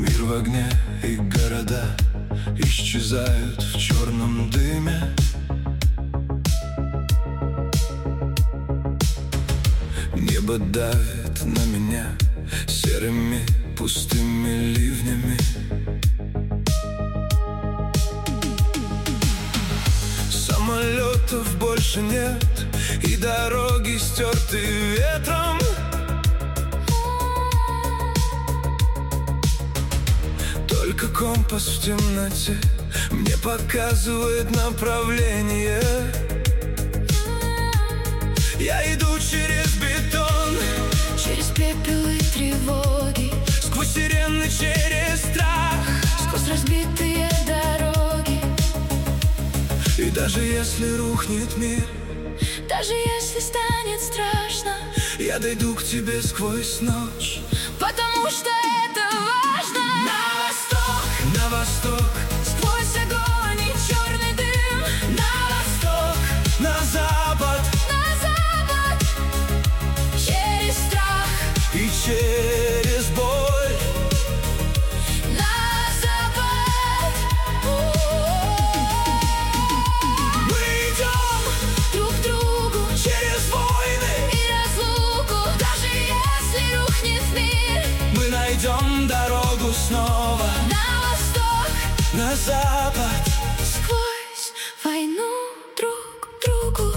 Мир в огне и города исчезают в черном дыме. Небо давит на меня серыми пустыми ливнями. Самолетов больше нет, и дороги стерты ветром. Только компас в темноте мне показывает направление. Я иду через бетон, через пепел и тревоги, сквозь сирены, через страх, сквозь разбитые дороги. И даже если рухнет мир, даже если станет страшно, я дойду к тебе сквозь ночь. потому что это важно. На восток, на восток, Сквозь огонь и черный дым. на восток, на запад, На запад, через страх. и через боль. На запад. Мы идем Друг к другу через войны, и разлуку. Даже если рухнет мир, мы найдем дорогу снова. на восток, На запад, сквозь войну друг к другу.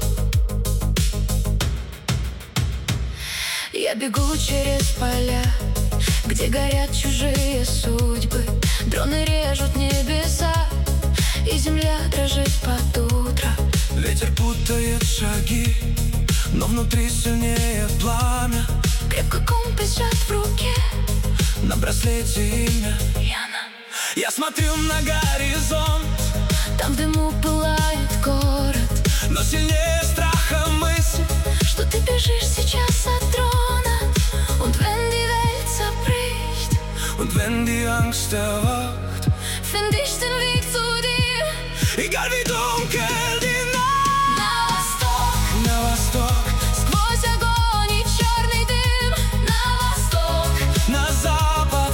Я бегу через поля, где горят чужие судьбы. Дроны режут небеса, и земля дрожит под утро. ветер путает шаги, но внутри сильнее пламя. Крепко компас сжат в руке, На браслете имя. Яна. Я смотрю на горизонт, Там в дыму пылает город, но сильнее страха мысль. что ты бежишь сейчас от трона. Und wenn die Welt zerbricht, Und wenn die Angst erwacht, finde ich den Weg zu dir. egal wie dunkel die Nacht. На восток, На восток, сквозь огонь и черный дым. На восток, на запад,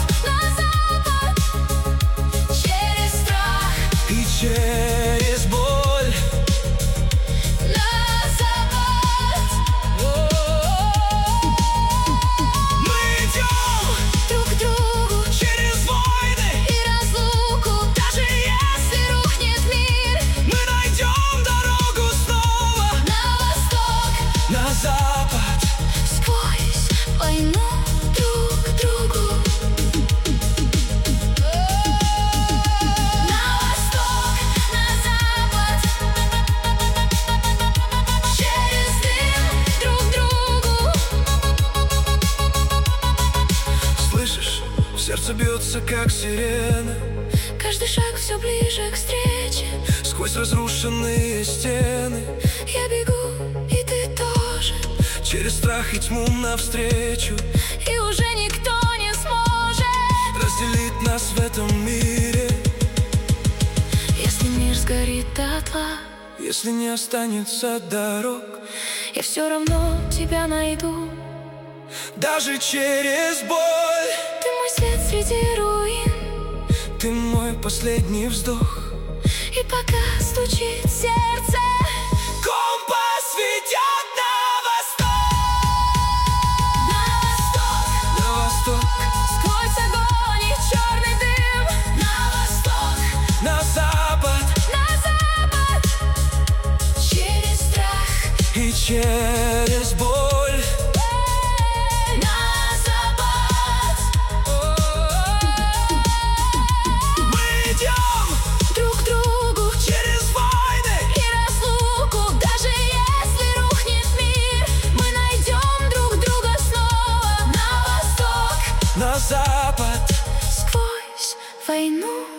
через страх. и через боль. На запад. Мы идем Друг к другу через войны, и разлуку. даже Если рухнет мир, мы найдем дорогу снова. на восток, На запад, сквозь войну друг к другу. На восток, на запад, через дым друг к другу. слышишь, сердце бьется как сирена. Каждый шаг все ближе к встрече. Сквозь разрушенные стены, Я бегу, и ты тоже. через страх и тьму навстречу, И уже никто не сможет, разделить нас в этом мире. если мир сгорит дотла. Если не останется дорог, Я все равно тебя найду. даже через боль. Ты мой свет среди руин. Ты мой последний вздох. И пока стучит сердце, Компас ведет на восток. на восток, На восток, сквозь огонь и черный дым. На восток, на запад, через страх. и через боль. На запад. Мы идем Друг к другу через войны, и разлуку. Даже если рухнет мир, мы найдем друг друга снова. На восток, на запад, сквозь войну